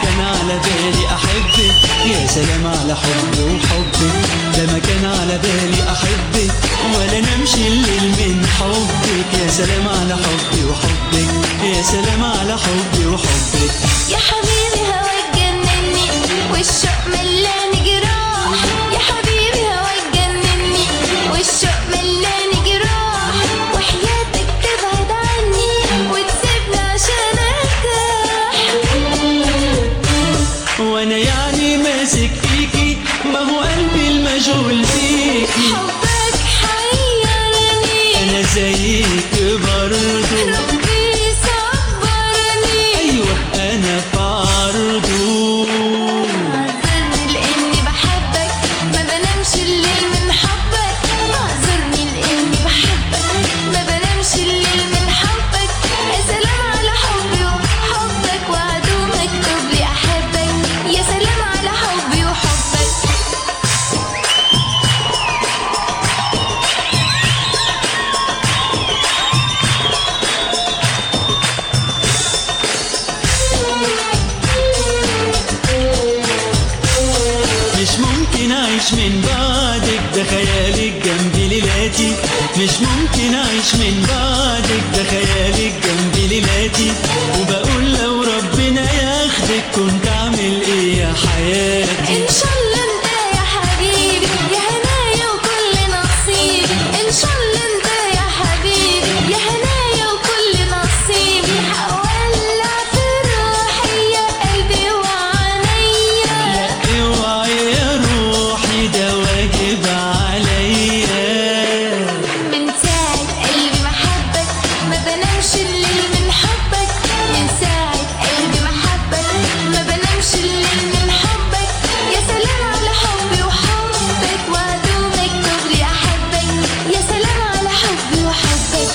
كان على بالي أحبك. يا سلام على حبي وحبك، ده ما كان على بالي أحبك ولا نمشي الليل من حبك. يا سلام على حبي وحبك، يا سلام على حبي وحبك. يا حبيبي هواك جنني والشوق ملاني جراح. يا حبيبي هواك جنني والشوق ملاني جراح. وحياتك تبعد عني وتسيبني عشان ارتاح. وانا يعني ماسك فيكي، ما هو قلبي المشغول بيكي. حبك حيرني انا زيك برضو، ربي صبرني. ايوه انا في عرضه. اعذرني لاني بحبك، ما بنامش الليل من حبك. اعذرني لاني بحبك، ما بنامش الليل من حبك. يا سلام على حبي وحبك، وعدو مكتوب لي احبك. يا سلام على حبي وحبك. مش ممكن اعيش من بعدك، ده خيالك جنبي ليلاتي. مش ممكن اعيش من بعدك، ده خيالك جنبي ليلاتي. وبقول لو ربنا ياخدك كنت اعمل ايه يا حياتي. ان شاء الله انت يا حبيبي، يا هنايا وكل نصيبي. ان شاء الله انت يا حبيبي، يا هنايا وكل نصيبي. هولع في روحي يا قلبي وعينيا. اوعي يا روحي ده واجب عليا. من ساعة قلبي محبك، ما بنامش الليل من حبك. من ساعة قلبي محبك، ما بنامش الليل من حبك. يا سلام على حبي وحبك، وعدو مكتوب لي أحبك. يا سلام على حبي وحبك.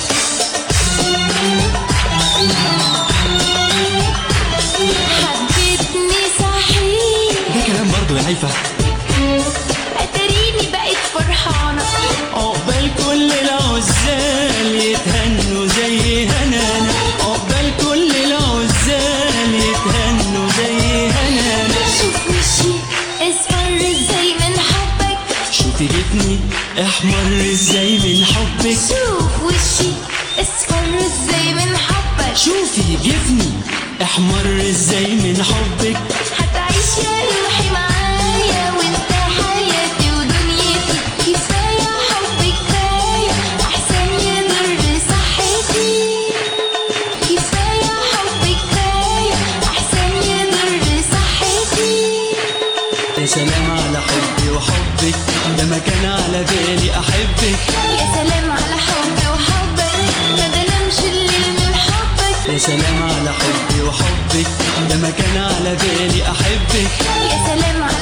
حبيتني صحيح، ده كلام برضه يا هيفا. أتريني بقيت فرحانة. عقبال كل العزال يتهنوا زي هنانا. عقبال كل العزال يتهنوا زي هنانا. شوف وشي اصفر ازاي من حبك. شوفي جبني احمر ازاي من حبك. شوف وشي اصفر ازاي من حبك. شوفي جبني احمر ازاي من حبك. هتعيش يا روحي معايا وانت حياتي ودنيتي. كفاية حب كفاية احسن يضر صحتي. كفاية حب كفاية احسن يضر صحتي. يا سلام على حبي وحبك، ده ما كان على بالي احبك. يا سلام على حبي وحبك، ما بنامش الليل من حبك. يا سلام على حبي وحبك، ده ما كان على بالي احبك. يا سلام على